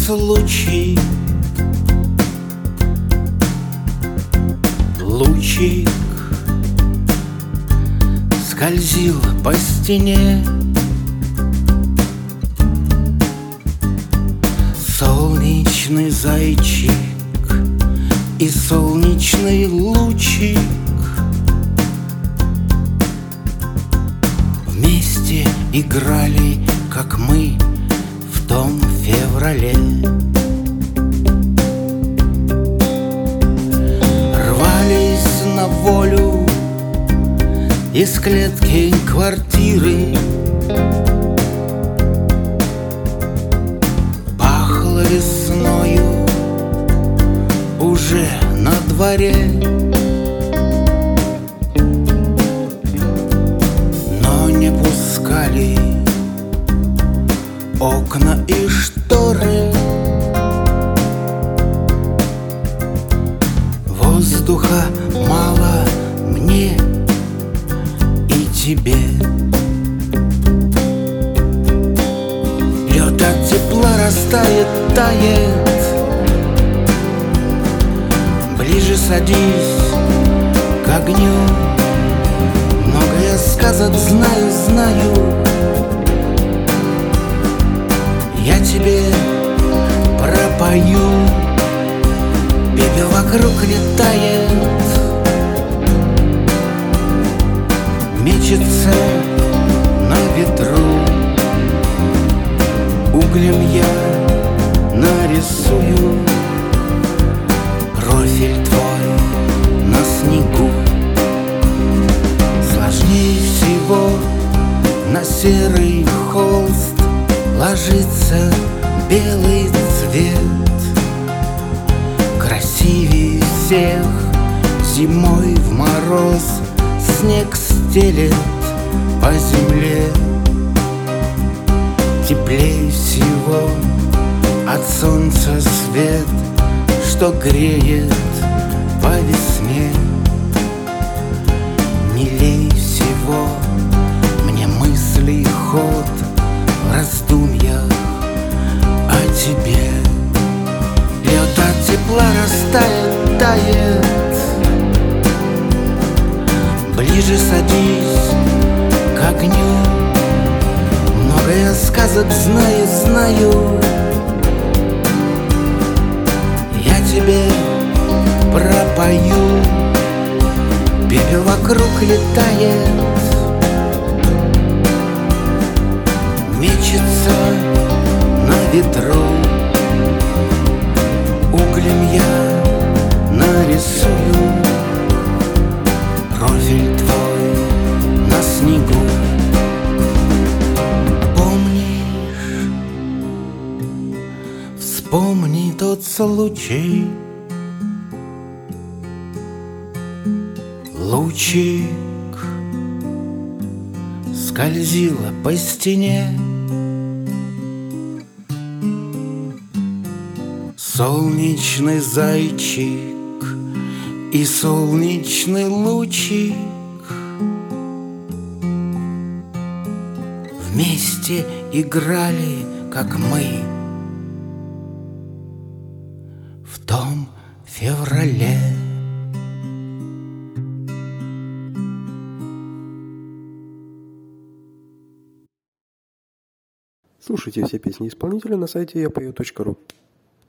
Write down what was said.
случай. Лучик скользил по стене, солнечный зайчик и солнечный лучик вместе играли, как мы в том феврале. Рвались на волю из клетки квартиры. Пахло весною уже на дворе, но не пускали окна и шторы. Воздуха мало мне и тебе. Лед от тепла растает, тает. Ближе садись к огню. Много я сказок знаю, знаю. Я тебе пропою. Пепел вокруг летает, мечется на ветру. Углем я нарисую профиль твой на снегу. Сложнее всего на серый холст ложится белый цвет. Красивее всех зимой в мороз снег стелет по земле. Теплее всего от солнца свет, что греет по весне. Милей всего мне мысли ход в раздумьях о тебе. Лед от тепла растает, тает. Ближе садись к огню. Много я сказок знаю, знаю. Я тебе пропою. Пепел вокруг летает, мечется на ветру. Углем я нарисую профиль твой на снегу. Помнишь, вспомни тот случай. Лучик скользила по стене, солнечный зайчик и солнечный лучик вместе играли, как мы в том феврале. Слушайте все песни исполнителя на сайте yapeo.ru.